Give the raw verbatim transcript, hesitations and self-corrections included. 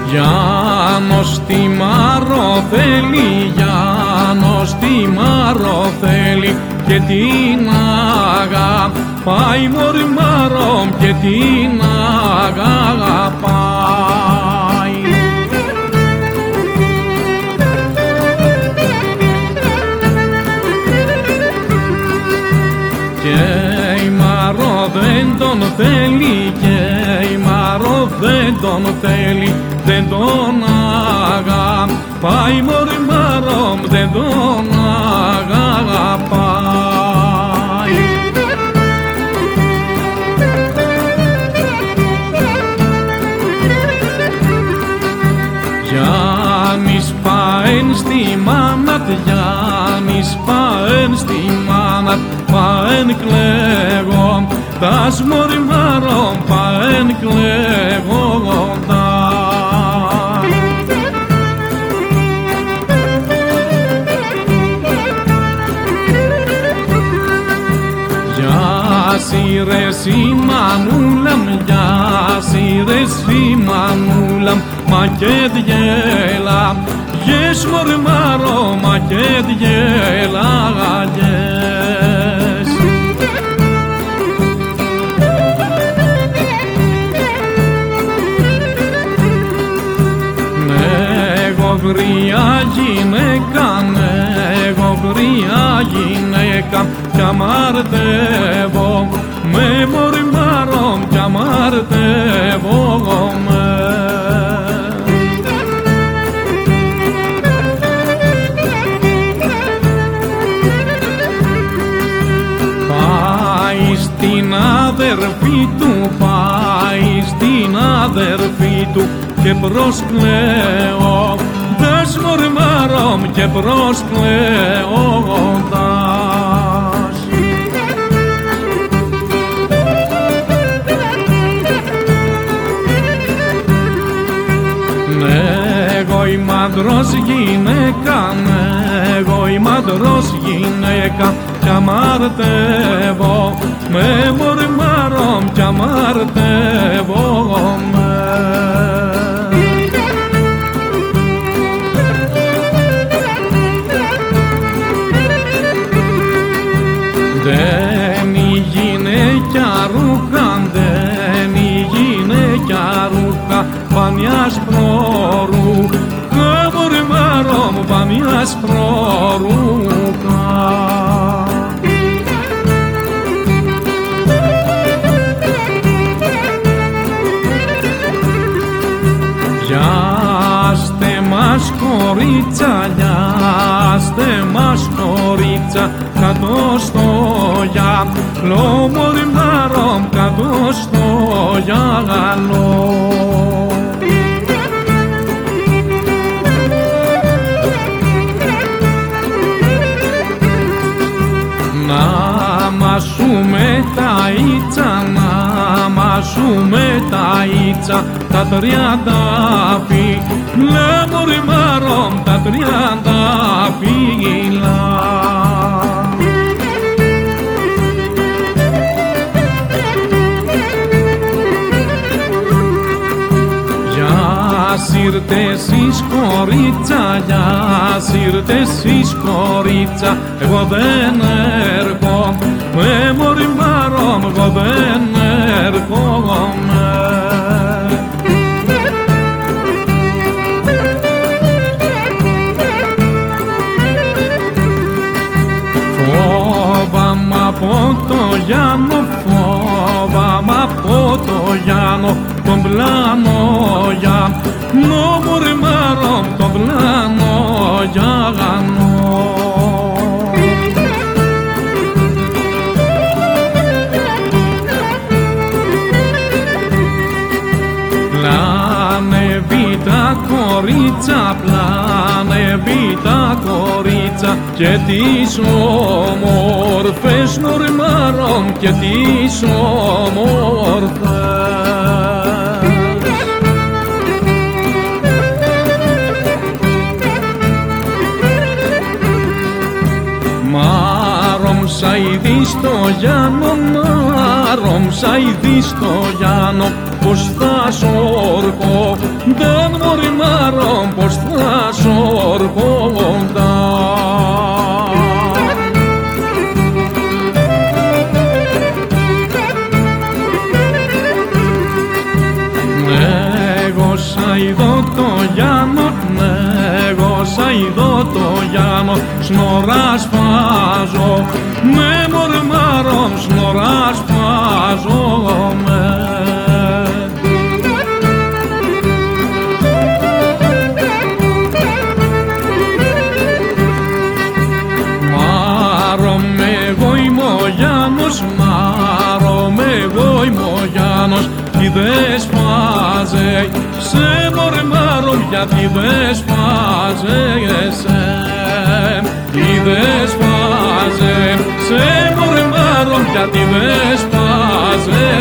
Γιάννος τι μάρο θέλει, Γιάννος τι μάρο θέλει και την αγαπάει μωρή μάρο και την αγαπάει. Και η μάρο δεν τον θέλει και η μάρο δεν τον θέλει, δεν τον αγαπάει μωρή μάρο, δεν τον αγαπάει. Γιάννης πάεν στη μάνα, Γιάννης πάεν στη μάνα, πάεν κλαίγον τας μωρή μάρο, πάεν κλαίγον τας. Σύρες η μανούλαμ, για σύρες η μανούλαμ, μα και διέλα, γες μωρή μάρο, μα και διέλα, γες. Εγώ γριά γυναίκα, εγώ γριά γυναίκα, κι αμαρτεύω με μωρή μάρο, κι αμαρτεύω με. Πάει στην αδερφή του, πάει στην αδερφή του και προσκλαίω τας μωρή μάρο και προσκλαίοντας. Εγώ είμαι άντρος γυναίκα, εγώ είμαι άντρος γυναίκα κι αμαρτεύω με μωρή μάρο κι αμαρτεύω με. Δεν η γυναίκια ρούχα, δεν η γυναίκια ρούχα, πάνει άσπρο ρούχα, μωρή μάρο μου, πάνει άσπρο ρούχα. Γιάστε μας κορίτσα, γιάστε μας κορίτσα, κάτω στο γυαλό, μωρή μάρο, κάτω στο γυαλό. Να μασούμε τα ίτσα, να μασούμε τα ίτσα, τα τριάντα φύλλα, μωρή μάρο, τα τριάντα φύλλα. Σύρτε εσείς κορίτσα, για σύρτε εσείς κορίτσα, εγώ δεν έρχομαι μωρή μάρο, εγώ δεν έρχομαι. Φόβαμαι από το Γιάννο, φόβαμαι από το Γιάννο, τον πλάνο Γιάννο, μωρή μάρο, τον πλάνο Γιάννο. Πλάνευει τα κορίτσα, πλάνευει τα κορίτσα και τις ομορφές, μωρή μάρο, και τις ομορφές. Μάρομ σαΐδι στο Γιάννο, μάρομ σαϊδί στο Γιάννο, πως θα σόρκω, δεν μωρή μάρω, πως θα σόρκοντα. Εγώ σαϊδώ το Γιάννο, εγώ σαϊδώ το Γιάννο, σνορά σπάζω, με μορμάρω, σνορά σπάζομαι. Μάρομαι εγώ είμαι ο Γιάννος, μάρομαι εγώ είμαι ο Γιάννος, κι δε σπάζε, σε μορμάρω γιατί δε σπάζεσαι, κι δε σπάζε, σε μορμάρω γιατί δε σπάζεσαι.